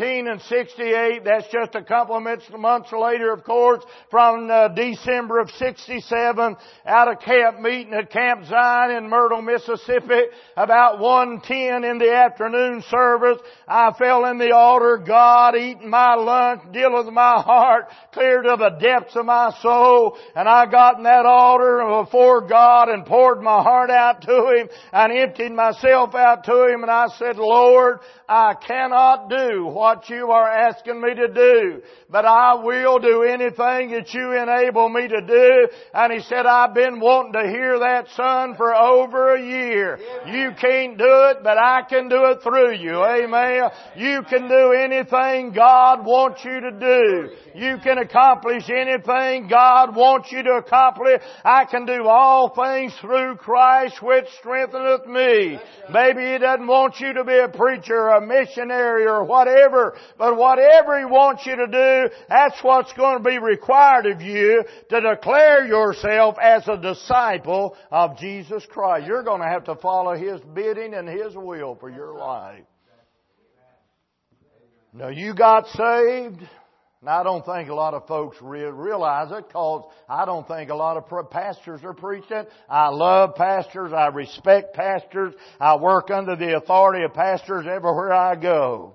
1968. That's just a couple of months later, of course, from December of 67, out of camp meeting at Camp Zion in Myrtle, Mississippi, about 1:10 in the afternoon service. I fell in the altar, God eating my lunch, dealing with my heart, clear to the depths of my soul. And I got in that altar before God and poured my heart out to Him and emptied myself out to Him. And I said, Lord, I cannot do what you are asking me to do, but I will do anything that you enable me to do. And He said, I've been wanting to hear that, son, for over a year. You can't do it, but I can do it through you. Amen. You can do anything God wants you to do. You can accomplish anything God wants you to accomplish. I can do all things through Christ which strengtheneth me. Maybe He doesn't want you to be a preacher or a missionary or whatever, but whatever He wants you to do, that's what's going to be required of you to declare yourself as a disciple of Jesus Christ. You're going to have to follow His bidding and His will for your life. Now, you got saved. And I don't think a lot of folks realize it, because I don't think a lot of pastors are preaching. I love pastors. I respect pastors. I work under the authority of pastors everywhere I go.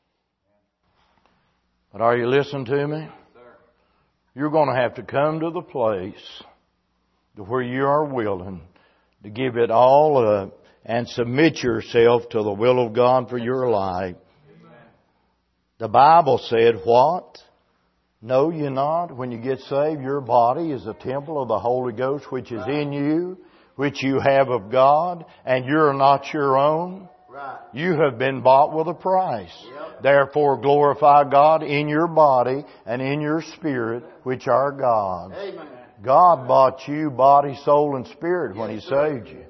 But are you listening to me? You're going to have to come to the place to where you are willing to give it all up and submit yourself to the will of God for your life. The Bible said what? Know ye not, when you get saved, your body is a temple of the Holy Ghost which is in you, which you have of God, and you're not your own. You have been bought with a price. Therefore glorify God in your body and in your spirit, which are God's. God bought you body, soul, and spirit when He saved you.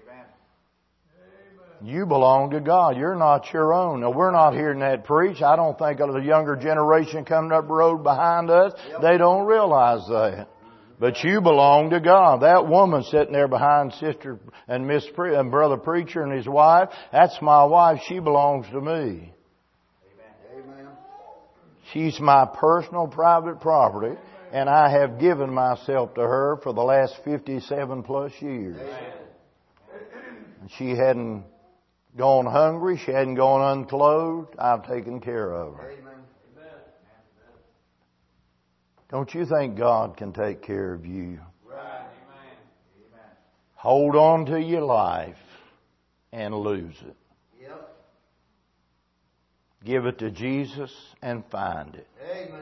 You belong to God. You're not your own. Now, we're not hearing that preached. I don't think of the younger generation coming up the road behind us. They don't realize that. But you belong to God. That woman sitting there behind Sister and and Brother Preacher and his wife, that's my wife. She belongs to me. Amen. She's my personal private property, and I have given myself to her for the last 57 plus years. And she hadn't gone hungry. She hadn't gone unclothed. I've taken care of her. Amen. Don't you think God can take care of you? Right. Amen. Hold on to your life and lose it. Yep. Give it to Jesus and find it. Amen.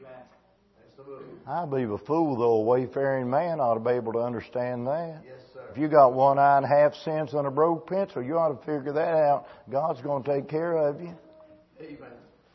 I believe a fool, though, a wayfaring man, ought to be able to understand that. Yes, sir. If you got 1 eye and 1/2 cents on a broke pencil, you ought to figure that out. God's going to take care of you. Amen.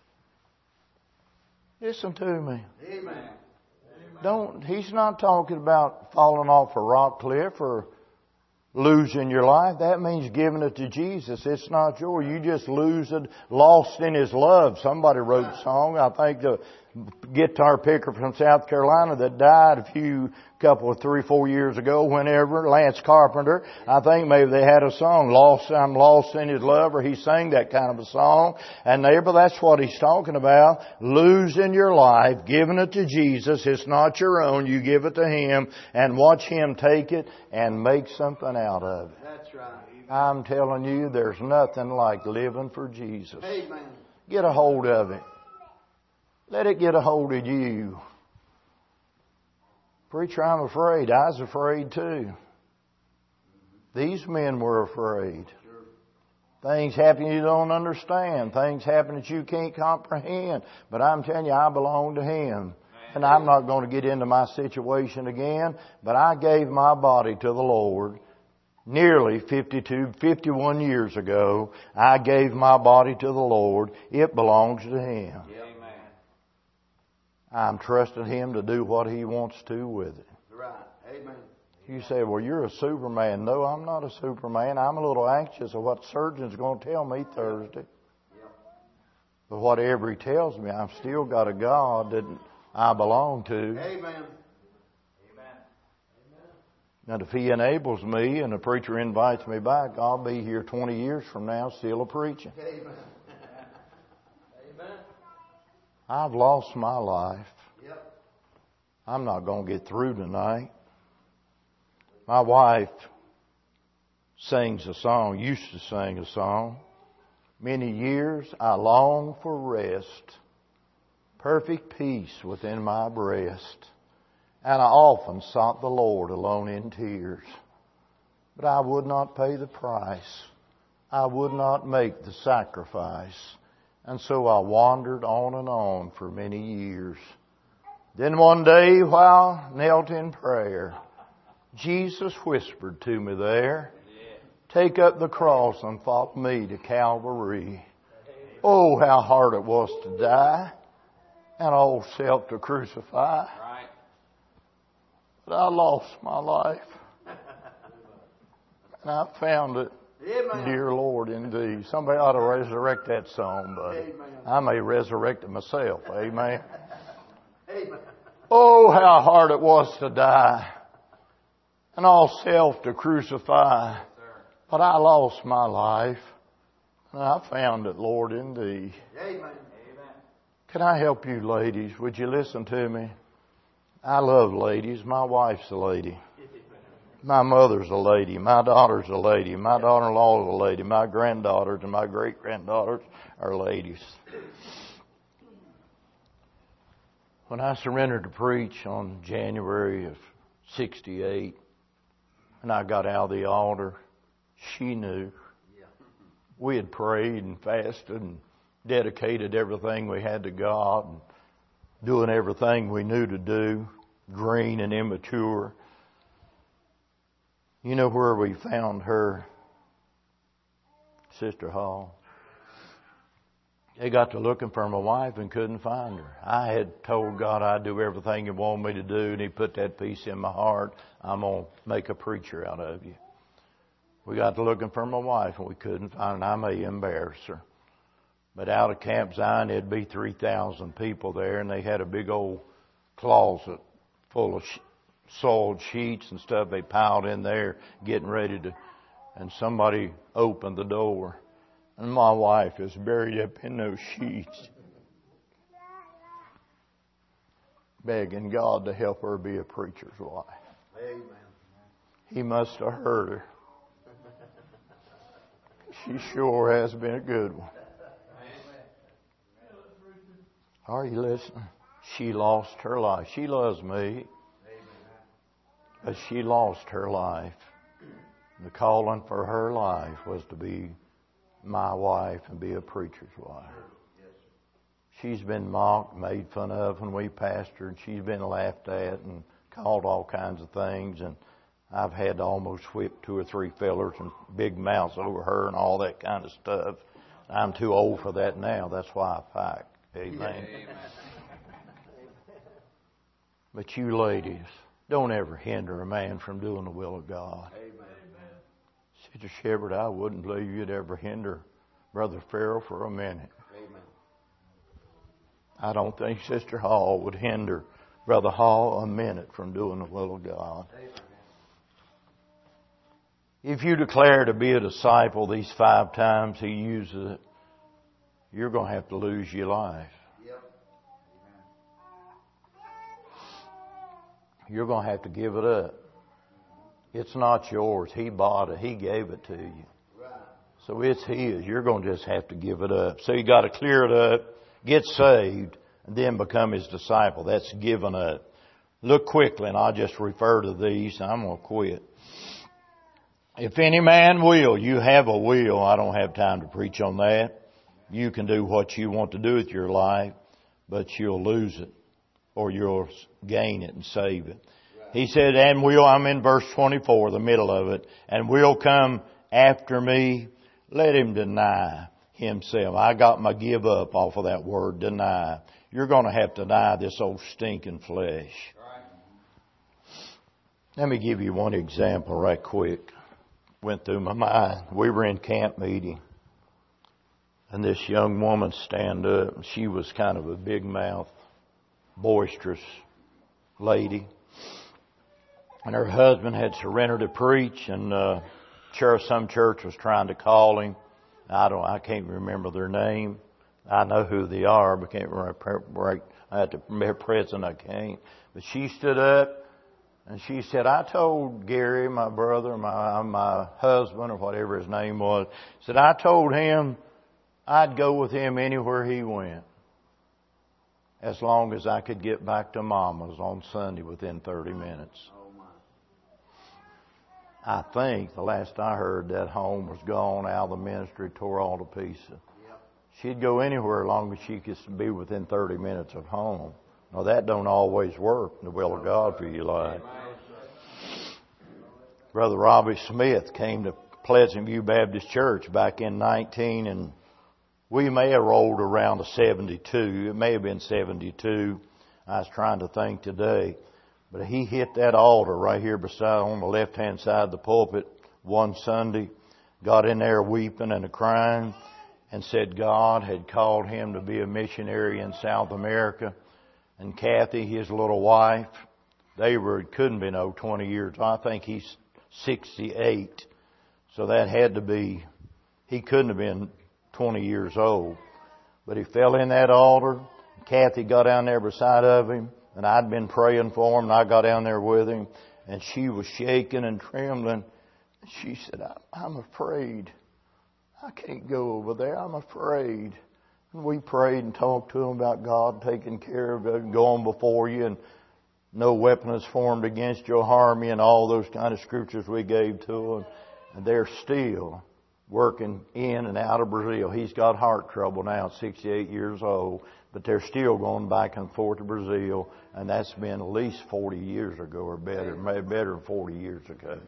Listen to me. Amen. He's not talking about falling off a rock cliff or losing your life. That means giving it to Jesus. It's not yours. You just lose it, lost in His love. Somebody wrote a song. I think the guitar picker from South Carolina that died couple of 3-4 years ago, whenever, Lance Carpenter, I think maybe they had a song, I'm lost in His love, or he sang that kind of a song. And neighbor, that's what he's talking about. Losing your life, giving it to Jesus. It's not your own. You give it to Him and watch Him take it and make something out of it. That's right. I'm telling you, there's nothing like living for Jesus. Amen. Get a hold of it. Let it get a hold of you. Preacher, I'm afraid. I was afraid too. These men were afraid. Things happen you don't understand. Things happen that you can't comprehend. But I'm telling you, I belong to Him. And I'm not going to get into my situation again. But I gave my body to the Lord nearly 51 years ago. I gave my body to the Lord. It belongs to Him. I'm trusting Him to do what He wants to with it. Right. Amen. You say, well, you're a Superman. No, I'm not a Superman. I'm a little anxious of what the surgeon's going to tell me Thursday. Yep. But whatever He tells me, I've still got a God that I belong to. Amen. Now, if He enables me and the preacher invites me back, I'll be here 20 years from now still a-preaching. Amen. I've lost my life. Yep. I'm not going to get through tonight. My wife sings a song, used to sing a song. Many years I long for rest, perfect peace within my breast. And I often sought the Lord alone in tears. But I would not pay the price. I would not make the sacrifice. And so I wandered on and on for many years. Then one day, while knelt in prayer, Jesus whispered to me there, take up the cross and follow me to Calvary. Oh, how hard it was to die and old self to crucify. But I lost my life. And I found it. Amen. Dear Lord, indeed. Somebody ought to resurrect that song, buddy. Amen. I may resurrect it myself. Amen. Amen. Oh, how hard it was to die and all self to crucify. But I lost my life and I found it, Lord, indeed. Amen. Can I help you ladies? Would you listen to me? I love ladies. My wife's a lady. My mother's a lady. My daughter's a lady. My daughter-in-law is a lady. My granddaughters and my great-granddaughters are ladies. When I surrendered to preach on January of 68, and I got out of the altar, she knew. We had prayed and fasted and dedicated everything we had to God, and doing everything we knew to do, green and immature. You know where we found her, Sister Hall? They got to looking for my wife and couldn't find her. I had told God I'd do everything He wanted me to do, and He put that peace in my heart. I'm going to make a preacher out of you. We got to looking for my wife, and we couldn't find her. I may embarrass her. But out of Camp Zion, there'd be 3,000 people there, and they had a big old closet full of soiled sheets and stuff they piled in there, getting ready to, and somebody opened the door, and my wife is buried up in those sheets, begging God to help her be a preacher's wife. Amen. He must have heard her. She sure has been a good one. Are you listening? She lost her life. She loves me. But she lost her life. The calling for her life was to be my wife and be a preacher's wife. She's been mocked, made fun of when we pastored. She's been laughed at and called all kinds of things. And I've had to almost whip 2 or 3 fellers and big mouths over her and all that kind of stuff. I'm too old for that now. That's why I fight. Amen. Amen. But you ladies, don't ever hinder a man from doing the will of God. Amen. Sister Shepherd, I wouldn't believe you'd ever hinder Brother Farrell for a minute. Amen. I don't think Sister Hall would hinder Brother Hall a minute from doing the will of God. Amen. If you declare to be a disciple these 5 times He uses it, you're going to have to lose your life. Yep. You're going to have to give it up. It's not yours. He bought it. He gave it to you. Right. So it's His. You're going to just have to give it up. So you got to clear it up, get saved, and then become His disciple. That's giving up. Look quickly, and I'll just refer to these, and I'm going to quit. If any man will, you have a will. I don't have time to preach on that. You can do what you want to do with your life, but you'll lose it or you'll gain it and save it. Right. He said, and will, I'm in verse 24, the middle of it, and will come after me. Let him deny himself. I got my give up off of that word, deny. You're going to have to deny this old stinking flesh. Right. Let me give you one example right quick. Went through my mind. We were in camp meeting. And this young woman stand up. She was kind of a big mouth, boisterous lady. And her husband had surrendered to preach, and some church was trying to call him. I can't remember their name. I know who they are, but can't remember. I had to remember present. I can't. But she stood up and she said, "I told Gary, my brother, my husband, or whatever his name was, said I told him I'd go with him anywhere he went, as long as I could get back to Mama's on Sunday within 30 minutes. I think the last I heard that home was gone out of the ministry, tore all to pieces. Yep. She'd go anywhere as long as she could be within 30 minutes of home. Now that don't always work in the will of God for your life. Brother Robbie Smith came to Pleasant View Baptist Church back in 19, and we may have rolled around to 72. It may have been 72. I was trying to think today. But he hit that altar right here beside, on the left-hand side of the pulpit one Sunday, got in there weeping and crying, and said God had called him to be a missionary in South America. And Kathy, his little wife, couldn't be 20 years. I think he's 68. So that had to be, he couldn't have been 20 years old. But he fell in that altar. Kathy got down there beside of him, and I'd been praying for him, and I got down there with him, and she was shaking and trembling. She said, I'm afraid. I can't go over there. I'm afraid. And we prayed and talked to him about God taking care of it and going before you, and no weapon is formed against you will harm you, and all those kind of scriptures we gave to him. And they're still working in and out of Brazil. He's got heart trouble now, 68 years old, but they're still going back and forth to Brazil, and that's been at least 40 years ago or better, maybe better than 40 years ago.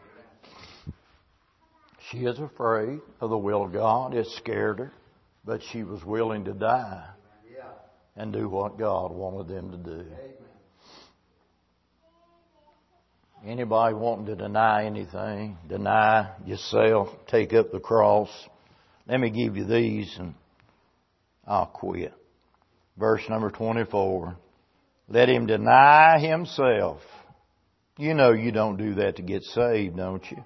She is afraid of the will of God. It scared her, but she was willing to die and do what God wanted them to do. Anybody wanting to deny anything, deny yourself, take up the cross. Let me give you these and I'll quit. Verse number 24. Let him deny himself. You know you don't do that to get saved, don't you?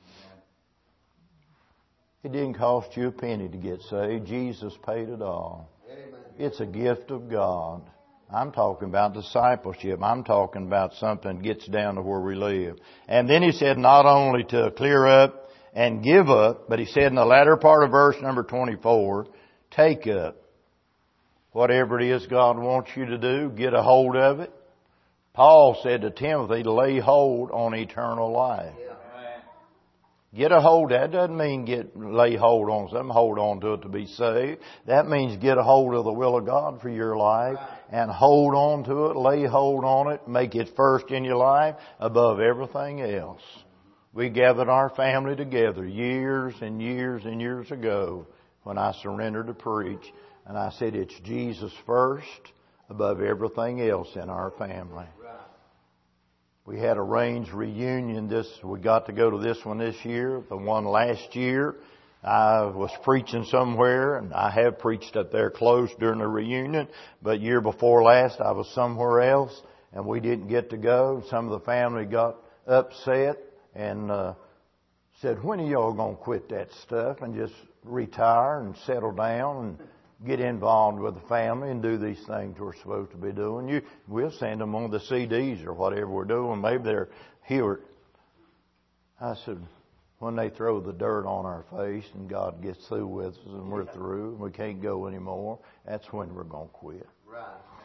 It didn't cost you a penny to get saved. Jesus paid it all. It's a gift of God. I'm talking about discipleship. I'm talking about something that gets down to where we live. And then he said not only to clear up and give up, but he said in the latter part of verse number 24, take up. Whatever it is God wants you to do, get a hold of it. Paul said to Timothy to lay hold on eternal life. Get a hold. That doesn't mean lay hold on something, hold on to it to be saved. That means get a hold of the will of God for your life and hold on to it, lay hold on it, make it first in your life above everything else. We gathered our family together years and years and years ago when I surrendered to preach, and I said it's Jesus first above everything else in our family. We had arranged reunion. We got to go to this one this year. The one last year, I was preaching somewhere, and I have preached up there close during the reunion. But year before last, I was somewhere else, and we didn't get to go. Some of the family got upset and said, when are y'all going to quit that stuff and just retire and settle down and get involved with the family and do these things we're supposed to be doing? We'll send them on the CDs or whatever we're doing. Maybe they're here. I said, when they throw the dirt on our face and God gets through with us and we're through and we can't go anymore, that's when we're going to quit. Right.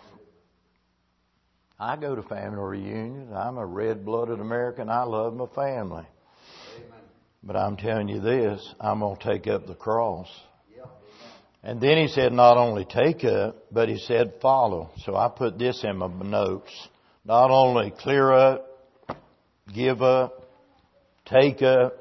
I go to family reunions. I'm a red-blooded American. I love my family. Amen. But I'm telling you this, I'm going to take up the cross. And then he said not only take up, but he said follow. So I put this in my notes. Not only clear up, give up, take up,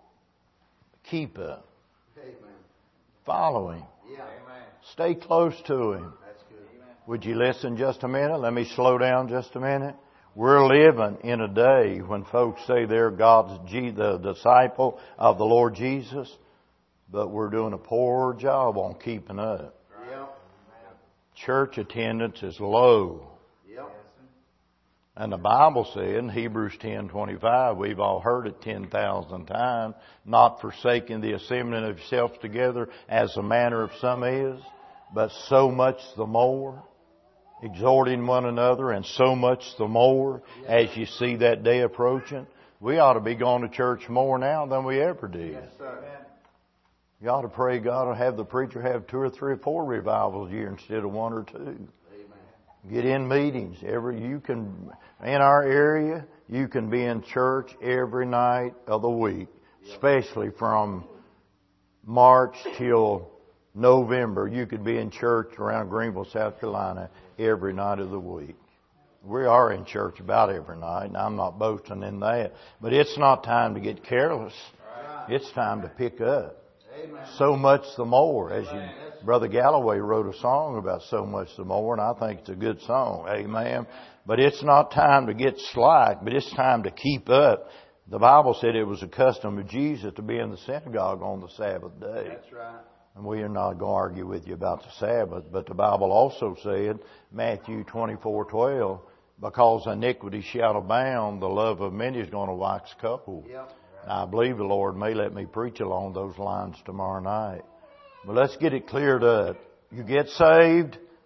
keep up. Amen. Follow him. Yeah. Stay close to him. That's good. Would you listen just a minute? Let me slow down just a minute. We're living in a day when folks say they're the disciple of the Lord Jesus, but we're doing a poor job on keeping up. Yep. Church attendance is low. Yep. And the Bible said in Hebrews 10:25, we've all heard it 10,000 times, not forsaking the assembling of yourselves together as the manner of some is, but so much the more, exhorting one another, and so much the more as you see that day approaching. We ought to be going to church more now than we ever did. Yes, sir. You ought to pray God will have the preacher have 2 or 3 or 4 revivals a year instead of 1 or 2. Amen. Get in meetings. In our area, you can be in church every night of the week, especially from March till November. You could be in church around Greenville, South Carolina, every night of the week. We are in church about every night, and I'm not boasting in that. But it's not time to get careless. It's time to pick up. Amen. So much the more. Brother Galloway wrote a song about so much the more, and I think it's a good song. Amen. But it's not time to get slack, but it's time to keep up. The Bible said it was a custom of Jesus to be in the synagogue on the Sabbath day. That's right. And we are not going to argue with you about the Sabbath, but the Bible also said, Matthew 24:12, because iniquity shall abound, the love of many is going to wax cold. Yep. Now, I believe the Lord may let me preach along those lines tomorrow night. But let's get it cleared up. You get saved,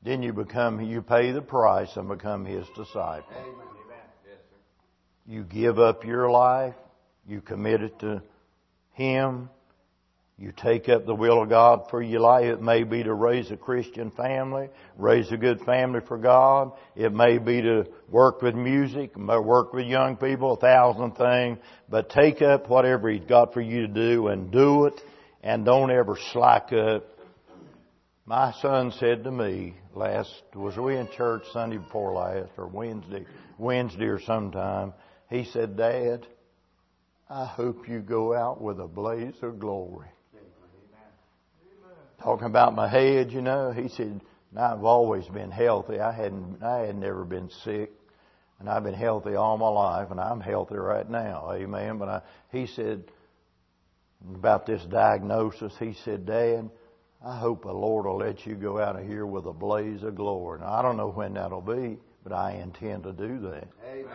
then you pay the price and become His disciple. Amen. You give up your life. You commit it to Him. You take up the will of God for your life. It may be to raise a Christian family, raise a good family for God. It may be to work with music, work with young people, 1,000 things. But take up whatever He's got for you to do and do it, and don't ever slack up. My son said to me was we in church Sunday before last or Wednesday or sometime? He said, "Dad, I hope you go out with a blaze of glory." Talking about my head, he said, "I've always been healthy. I had never been sick, and I've been healthy all my life, and I'm healthy right now." Amen. But he said about this diagnosis, he said, "Dad, I hope the Lord will let you go out of here with a blaze of glory." Now, I don't know when that'll be, but I intend to do that. Amen.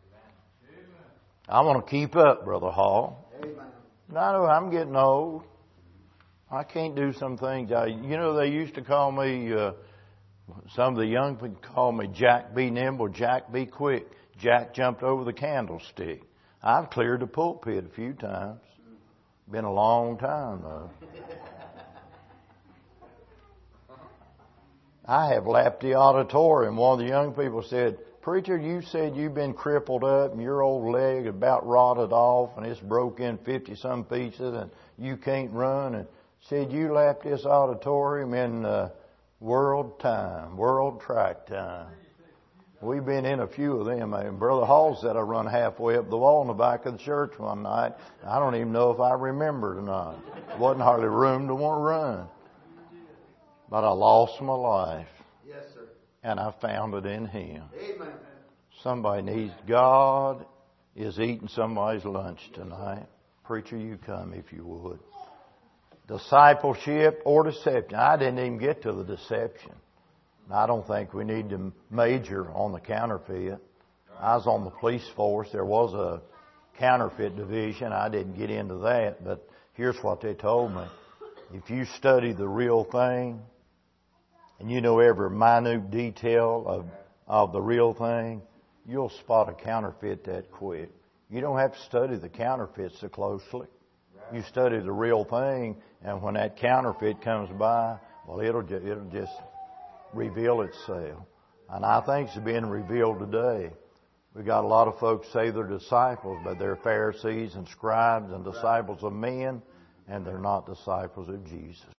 I want to keep up, Brother Hall. Amen. I know I'm getting old. I can't do some things. They used to call me, some of the young people call me Jack be nimble, Jack be quick. Jack jumped over the candlestick. I've cleared the pulpit a few times. Been a long time, though. I have lapped the auditorium. One of the young people said, "Preacher, you said you've been crippled up and your old leg about rotted off and it's broke in 50-some pieces and you can't run." And said, "You lapped this auditorium in world track time." We've been in a few of them. And Brother Hall said I run halfway up the wall in the back of the church one night. I don't even know if I remembered or not. There wasn't hardly room to want to run. But I lost my life. Yes, sir. And I found it in Him. Amen. Somebody needs, God is eating somebody's lunch tonight. Preacher, you come if you would. Discipleship or deception. I didn't even get to the deception. I don't think we need to major on the counterfeit. I was on the police force. There was a counterfeit division. I didn't get into that, but here's what they told me. If you study the real thing, and you know every minute detail of the real thing, you'll spot a counterfeit that quick. You don't have to study the counterfeit so closely. You study the real thing, and when that counterfeit comes by, well, it'll just reveal itself. And I think it's being revealed today. We got a lot of folks say they're disciples, but they're Pharisees and scribes and disciples of men, and they're not disciples of Jesus.